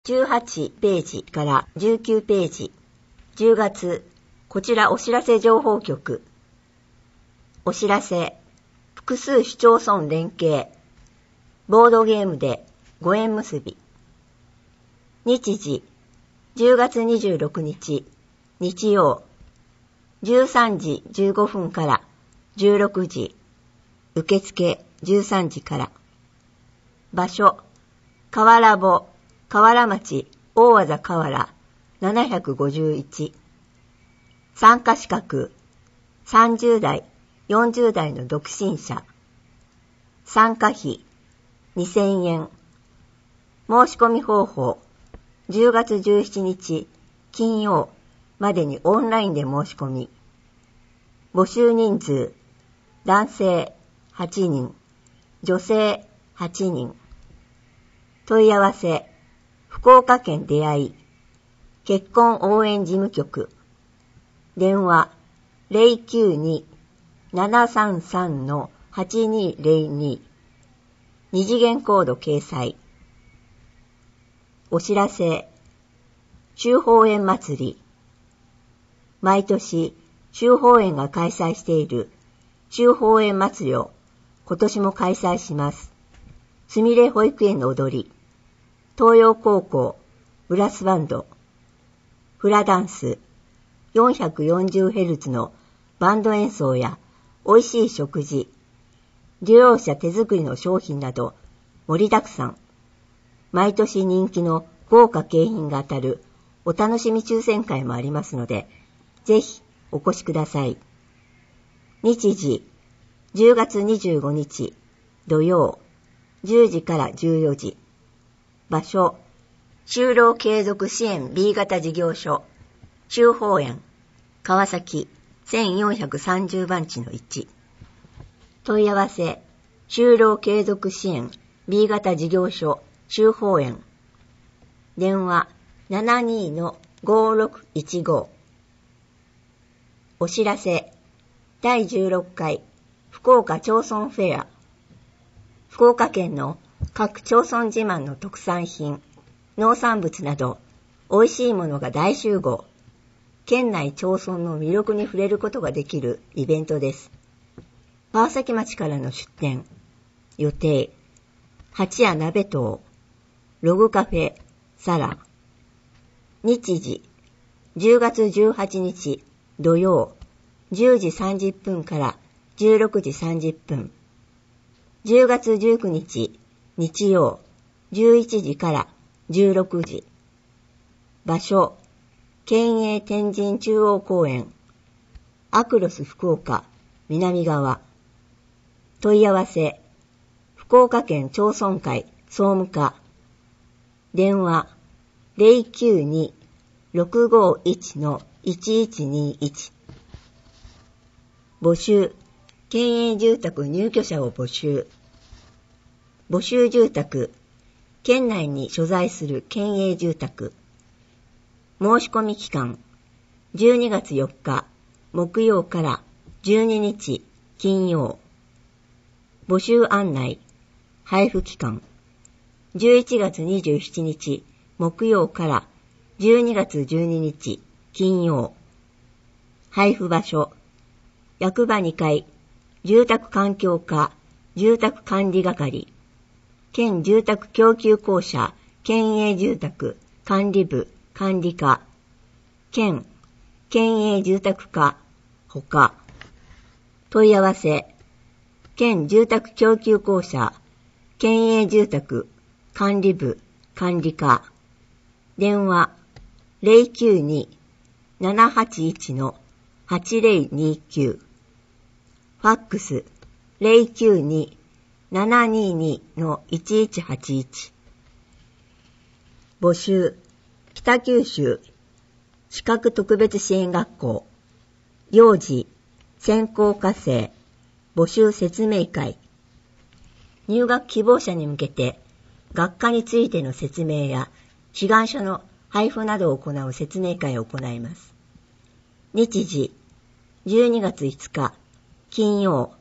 18ページから19ページ。10月、こちらお知らせ情報局。お知らせ、複数市町村連携。ボードゲームでご縁結び。日時、10月26日、日曜、13時15分から16時。受付13時から。場所、河原坊、河原町、大和田河原、751。参加資格、30代、40代の独身者。参加費、2000円。申し込み方法、10月17日、金曜までにオンラインで申し込み。募集人数、男性8人、女性8人。問い合わせ、福岡県出会い、結婚応援事務局。電話、092-733-8202。二次元コード掲載。お知らせ、中宝園祭り。毎年、中宝園が開催している中宝園祭りを今年も開催します。すみれ保育園の踊り、東洋高校ブラスバンド、フラダンス、440Hz のバンド演奏や美味しい食事、利用者手作りの商品など盛りだくさん。毎年人気の豪華景品が当たるお楽しみ抽選会もありますので、ぜひお越しください。日時、10月25日土曜、10時から14時。場所、就労継続支援 B 型事業所、中宝園、川崎1430番地の1。問い合わせ、就労継続支援 B 型事業所、中宝園。電話 72-5615。お知らせ、第16回福岡町村フェア。福岡県の各町村自慢の特産品、農産物など、美味しいものが大集合。県内町村の魅力に触れることができるイベントです。川崎町からの出店。予定、八谷鍋島、ログカフェ、サラ。日時、10月18日土曜、10時30分から16時30分。10月19日日曜、11時から16時。場所、県営天神中央公園、アクロス福岡南側。問い合わせ、福岡県町村会総務課。電話、092-651-1121。募集、県営住宅入居者を募集。募集住宅、県内に所在する県営住宅。申し込み期間、12月4日木曜から12日金曜。募集案内、配布期間、11月27日木曜から12月12日金曜。配布場所、役場2階、住宅環境課、住宅管理係、県住宅供給公社、県営住宅、管理部、管理課、県営住宅課、ほか。問い合わせ、県住宅供給公社、県営住宅、管理部、管理課。電話、092-781-8029。ファックス、092-722-1181。募集、北九州視覚特別支援学校幼児専攻科生募集説明会。入学希望者に向けて学科についての説明や志願書の配布などを行う説明会を行います。日時12月5日金曜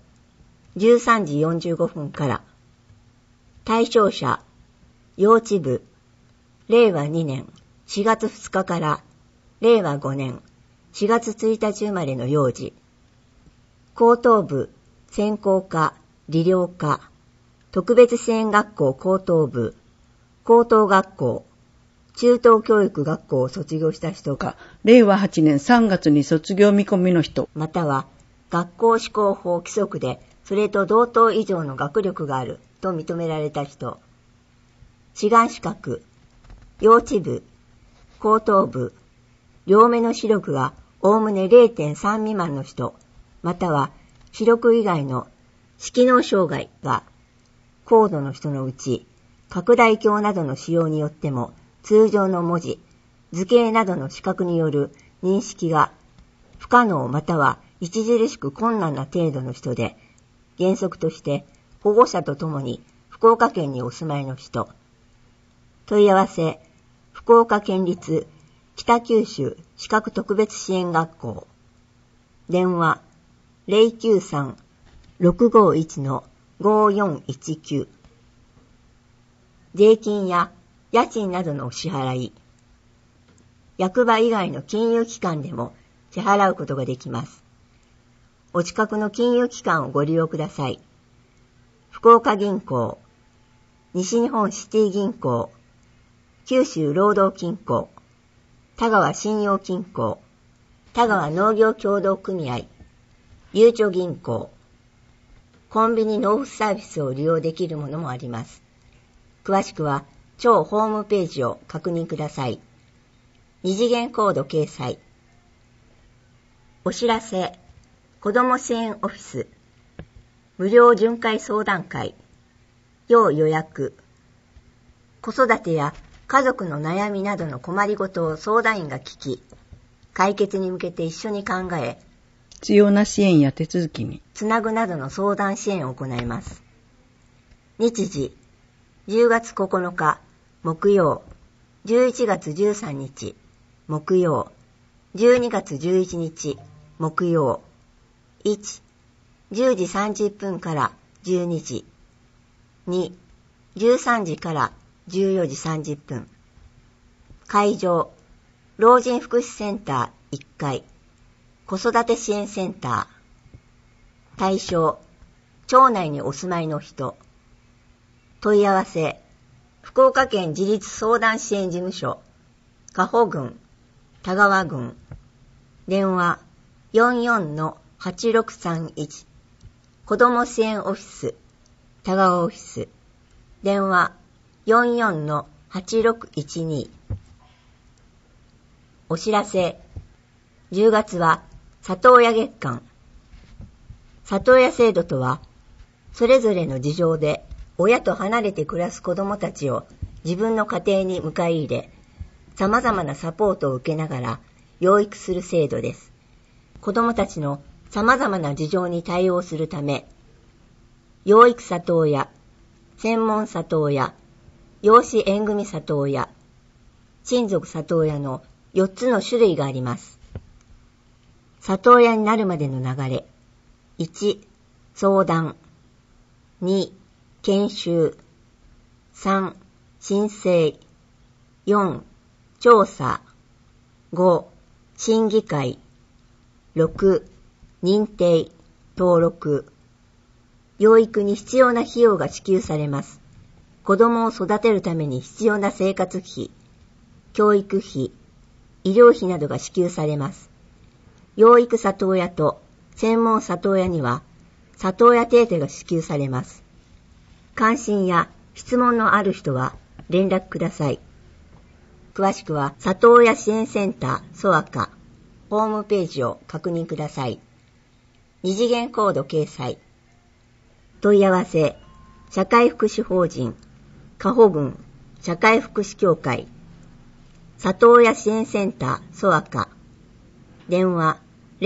13時45分から。対象者幼稚部令和2年4月2日から令和5年4月1日生まれの幼児、高等部専攻科理療科特別支援学校高等部高等学校中等教育学校を卒業した人か、 令和8年3月に卒業見込みの人、 または学校施行法規則でそれと同等以上の学力があると認められた人、志願資格、幼稚部、高等部、両目の視力がおおむね 0.3 未満の人、または視力以外の色脳障害が高度の人のうち、拡大鏡などの使用によっても通常の文字、図形などの視覚による認識が不可能または著しく困難な程度の人で、原則として保護者とともに福岡県にお住まいの人。問い合わせ、福岡県立北九州視覚特別支援学校。電話、093-651-5419。税金や家賃などのお支払い。役場以外の金融機関でも支払うことができます。お近くの金融機関をご利用ください。福岡銀行、西日本シティ銀行、九州労働金庫、田川信用金庫、田川農業協同組合、ゆうちょ銀行、コンビニ納付サービスを利用できるものもあります。詳しくは庁ホームページを確認ください。二次元コード掲載。お知らせ、子ども支援オフィス、無料巡回相談会、要予約、子育てや家族の悩みなどの困りごとを相談員が聞き、解決に向けて一緒に考え、 必要な支援や手続きにつなぐなどの相談支援を行います。日時、10月9日、木曜、11月13日、木曜、12月11日、木曜、1、10時30分から12時、2、13時から14時30分。会場、老人福祉センター1階、子育て支援センター。対象、町内にお住まいの人。問い合わせ、福岡県自立相談支援事務所、加穂郡、田川郡。電話、44-8631。子ども支援オフィス、田川オフィス。電話、44-8612。お知らせ、10月は里親月間。里親制度とは、それぞれの事情で親と離れて暮らす子どもたちを自分の家庭に迎え入れ、様々なサポートを受けながら養育する制度です。子どもたちの様々な事情に対応するため、養育里親、専門里親、養子縁組里親、親族里親の4つの種類があります。里親になるまでの流れ。1、相談。2、研修。3、申請。4、調査。5、審議会。6、認定、登録。養育に必要な費用が支給されます。子供を育てるために必要な生活費、教育費、医療費などが支給されます。養育里親と専門里親には里親手当が支給されます。関心や質問のある人は連絡ください。詳しくは里親支援センターソアカホームページを確認ください。二次元コード掲載。問い合わせ、社会福祉法人加穂郡社会福祉協会里親支援センターソアカ。電話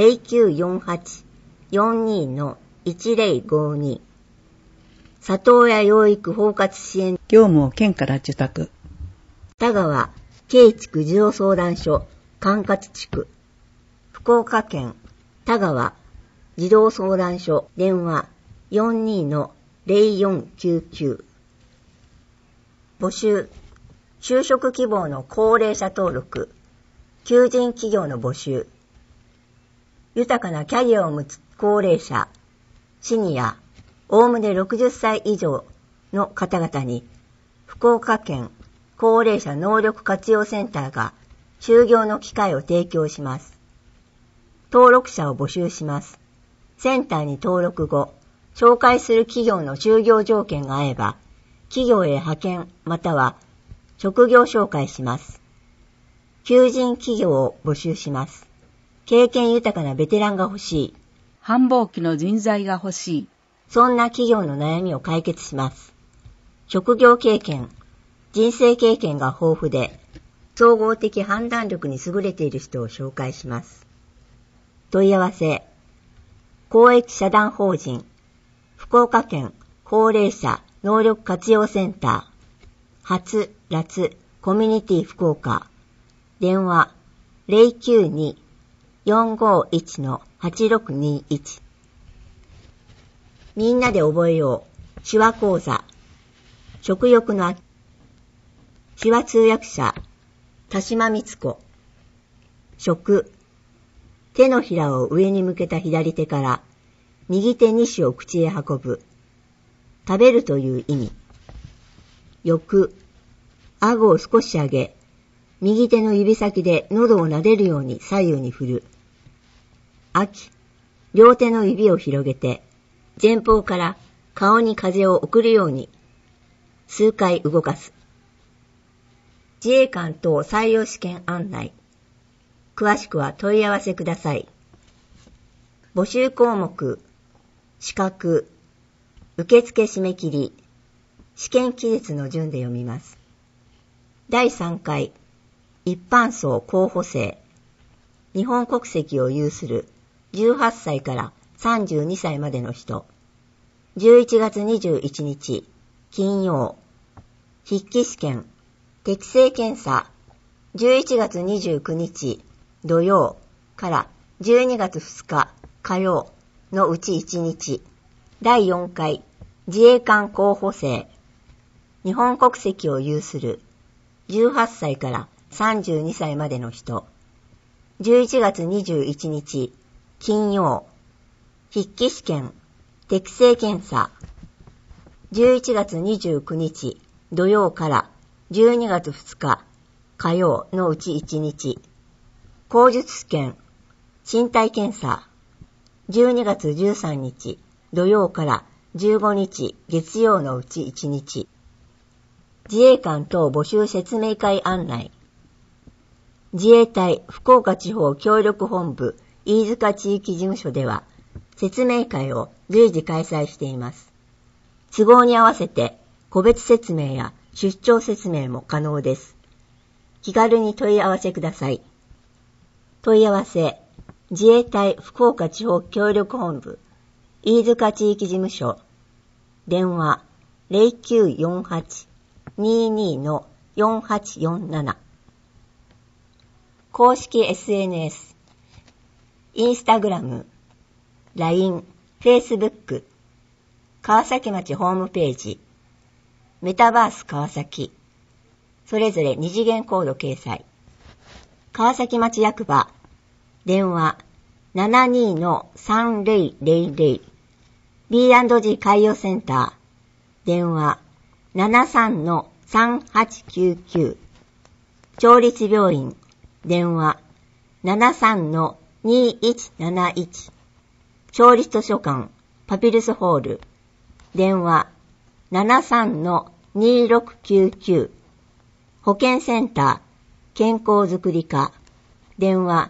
0948-42-1052。里親養育包括支援業務を県から受託。 田川慶地区児童相談所管轄地区。福岡県田川児童相談所電話 42-0499。募集、 就職希望の高齢者登録、求人企業の募集、豊かなキャリアを持つ高齢者、シニア、おおむね60歳以上の方々に、福岡県高齢者能力活用センターが就業の機会を提供します。登録者を募集します。センターに登録後、紹介する企業の就業条件が合えば、企業へ派遣または職業紹介します。求人企業を募集します。経験豊かなベテランが欲しい。 繁忙期の人材が欲しい。 そんな企業の悩みを解決します。職業経験、人生経験が豊富で、総合的判断力に優れている人を紹介します。問い合わせ、公益社団法人、福岡県高齢者能力活用センター、初辣コミュニティ福岡、電話 092-451-8621。みんなで覚えよう手話講座、食欲の秋、手話通訳者田島光子。食、手のひらを上に向けた左手から右手2指を口へ運ぶ。食べるという意味。欲、顎を少し上げ、右手の指先で喉を撫でるように左右に振る。秋、両手の指を広げて、前方から顔に風を送るように数回動かす。自衛官等採用試験案内。詳しくは問い合わせください。募集項目、資格、受付締め切り、試験期日の順で読みます。第3回、一般層候補生、日本国籍を有する18歳から32歳までの人、11月21日、金曜、筆記試験、適性検査、11月29日、土曜から12月2日、火曜のうち1日、第4回、自衛官候補生、日本国籍を有する18歳から32歳までの人、11月21日、金曜、筆記試験、適性検査、11月29日、土曜から12月2日、火曜のうち1日、口述試験、身体検査、12月13日、土曜から15日、月曜のうち1日、自衛官等募集説明会案内。自衛隊福岡地方協力本部飯塚地域事務所では説明会を随時開催しています。都合に合わせて個別説明や出張説明も可能です。気軽に問い合わせください。問い合わせ、自衛隊福岡地方協力本部飯塚地域事務所、電話 0948-22-4847。公式 SNS、インスタグラム、LINE、Facebook、川崎町ホームページ、メタバース川崎、それぞれ2次元コード掲載。川崎町役場、電話 72-3000、B&G 海洋センター、電話 73-3899、町立病院、電話 73-2171、町立図書館、パピルスホール、電話 73-2699、保健センター、健康づくり課、電話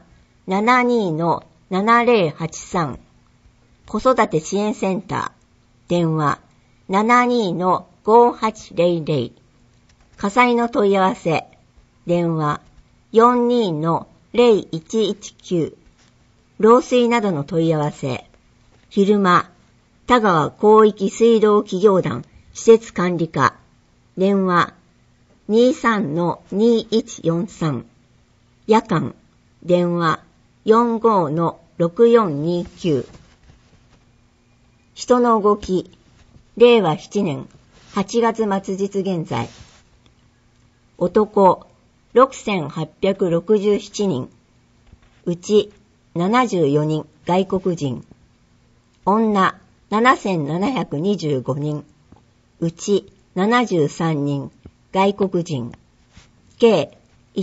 72-7083、子育て支援センター、電話 72-5800、火災の問い合わせ、電話 42-0119、漏水などの問い合わせ、昼間、田川広域水道企業団施設管理課、電話 23-2143、夜間、電話 45-6429。人の動き、令和7年8月末日現在。 男6867人、うち74人外国人、女7725人、うち73人外国人、計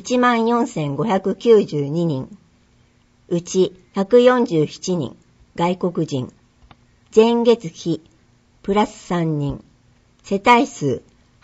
14,592人、うち147人外国人、前月比プラス3人、世帯数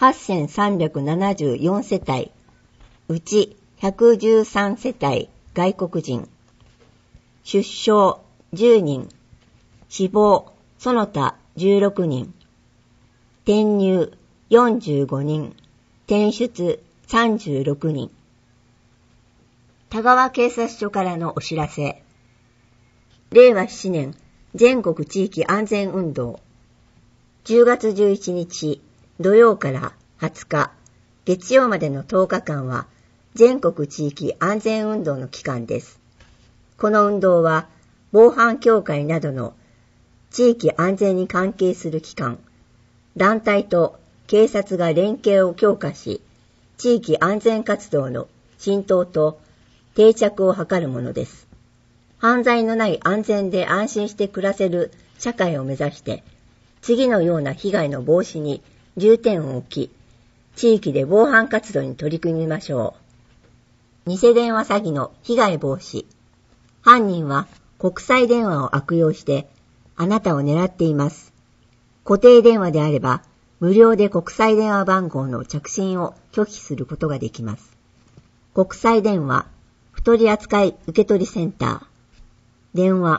8,374世帯、うち113世帯外国人、出生10人、死亡その他16人、転入45人、転出36人。田川警察署からのお知らせ。令和7年全国地域安全運動。10月11日土曜から20日月曜までの10日間は全国地域安全運動の期間です。この運動は防犯協会などの地域安全に関係する機関、団体と警察が連携を強化し、地域安全活動の浸透と定着を図るものです。犯罪のない安全で安心して暮らせる社会を目指して、次のような被害の防止に重点を置き、地域で防犯活動に取り組みましょう。偽電話詐欺の被害防止。犯人は国際電話を悪用してあなたを狙っています。固定電話であれば無料で国際電話番号の着信を拒否することができます。国際電話不取り扱い受取センター。電話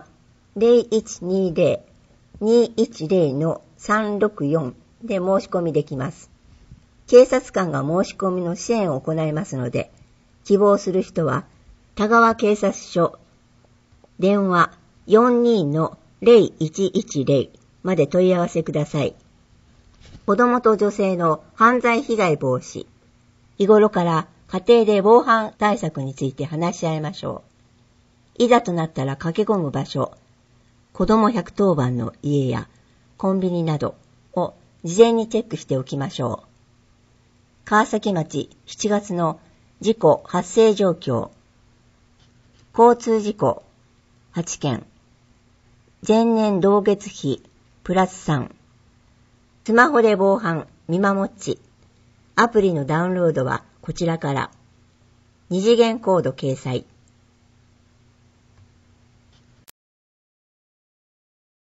0120-210-364 で申し込みできます。警察官が申し込みの支援を行いますので、希望する人は田川警察署電話 42-0110 まで問い合わせください。子供と女性の犯罪被害防止。日頃から家庭で防犯対策について話し合いましょう。いざとなったら駆け込む場所、子供110番の家やコンビニなどを事前にチェックしておきましょう。川崎町7月の事故発生状況。交通事故8件。前年同月比プラス3。スマホで防犯見守っち。アプリのダウンロードはこちらから。二次元コード掲載。